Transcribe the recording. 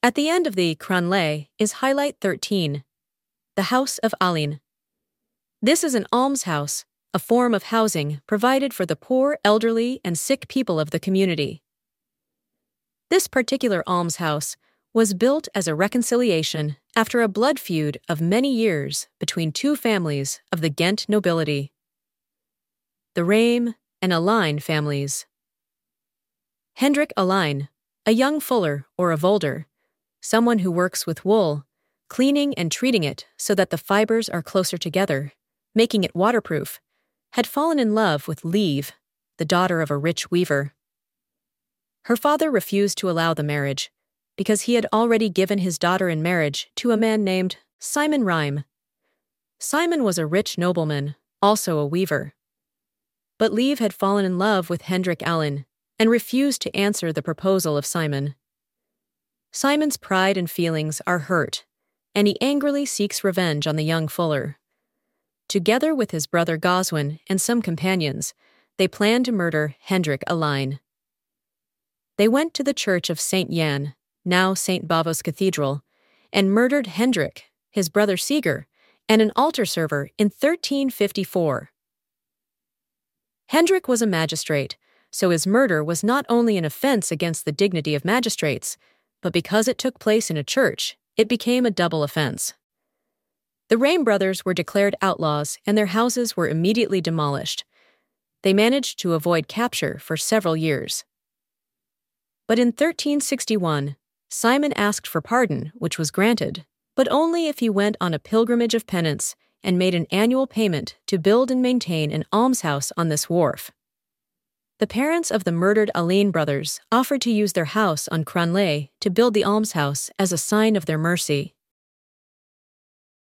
At the end of the Cranley is highlight 13, the House of Alin. This is an almshouse, a form of housing provided for the poor, elderly, and sick people of the community. This particular almshouse was built as a reconciliation after a blood feud of many years between two families of the Ghent nobility, the Rame and Aline families. Hendrik Aline, a young fuller or a volder, someone who works with wool, cleaning and treating it so that the fibers are closer together, making it waterproof, had fallen in love with Lieve, the daughter of a rich weaver. Her father refused to allow the marriage because he had already given his daughter in marriage to a man named Simon Rime. Simon was a rich nobleman, also a weaver. But Lieve had fallen in love with Hendrik Alin and refused to answer the proposal of Simon. Simon's pride and feelings are hurt, and he angrily seeks revenge on the young fuller. Together with his brother Goswin and some companions, they planned to murder Hendrik Aline. They went to the church of St. Jan, now St. Bavo's Cathedral, and murdered Hendrik, his brother Seger, and an altar server in 1354. Hendrik was a magistrate, so his murder was not only an offense against the dignity of magistrates, but because it took place in a church, it became a double offense. The Rame brothers were declared outlaws and their houses were immediately demolished. They managed to avoid capture for several years. But in 1361, Simon asked for pardon, which was granted, but only if he went on a pilgrimage of penance and made an annual payment to build and maintain an almshouse on this wharf. The parents of the murdered Aline brothers offered to use their house on Cranley to build the almshouse as a sign of their mercy.